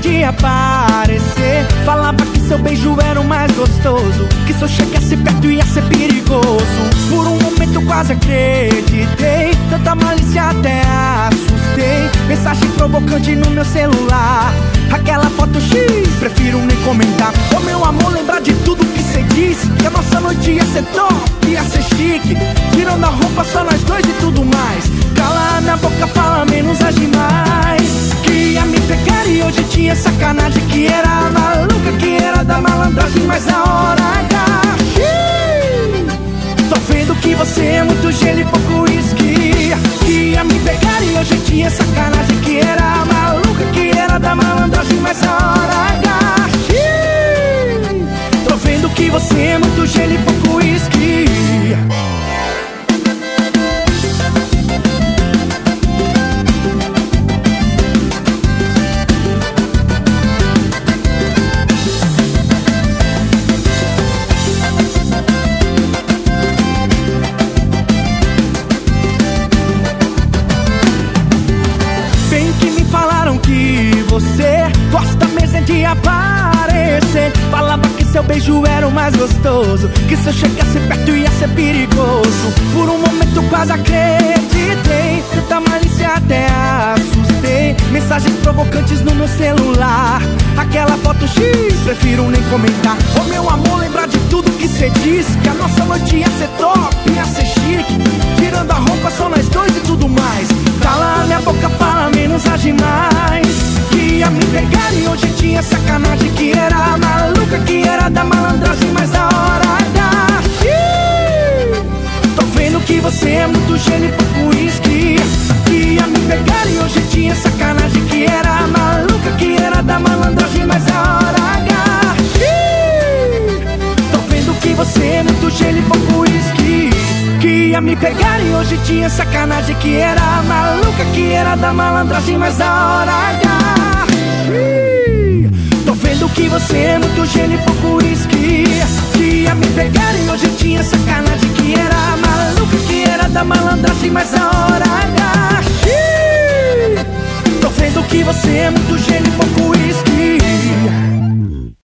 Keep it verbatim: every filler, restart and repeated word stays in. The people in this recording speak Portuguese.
de aparecer. Falava que seu beijo era o mais gostoso, que se eu chegasse perto ia ser perigoso. Por um momento quase acreditei, tanta malícia até assustei. Mensagem provocante no meu celular, aquela foto X, prefiro nem comentar. Ô meu amor, lembrar de tudo que cê disse, que a nossa noite ia ser top, ia ser chique, tirando a roupa só nós dois e tudo mais. Cala na boca, fala menos, age mais. Que ia me pegar e hoje tinha sacanagem, que era maluca, que era da malandragem, mas na hora H tô vendo que você é muito gelo e pouco uísque. Que ia me pegar e hoje tinha sacanagem, que era maluca, que era da malandragem, mas na hora H tô vendo que você é muito gelo e pouco uísque. Que você gosta mesmo de aparecer. Falava que seu beijo era o mais gostoso, que se eu chegasse perto ia ser perigoso. Por um momento quase acreditei, tanta malícia até assustei. Mensagens provocantes no meu celular, aquela foto X, prefiro nem comentar. Ô meu amor, lembrar de tudo que cê disse, que a nossa noite ia ser top, ia ser chique, tirando a roupa só nós dois e tudo mais. Cala minha boca, fala menos, age mais. Que ia me pegar e hoje tinha sacanagem, que era maluca, que era da malandragem, mas na hora H tô vendo que você é muito gelo e pouco uísque. Que ia me pegar e hoje tinha sacanagem, que era maluca, que era da malandragem, mas na hora H tô vendo que você é muito gelo e pouco uísque. Que ia me pegar e hoje tinha sacanagem, que era maluca, que era da malandragem, mas na hora H tô vendo que você é muito gelo e pouco uísque. Que ia me pegar e hoje tinha sacanagem, que era maluca, que era da malandragem, mas na hora H tô vendo que você é muito gelo e pouco uísque.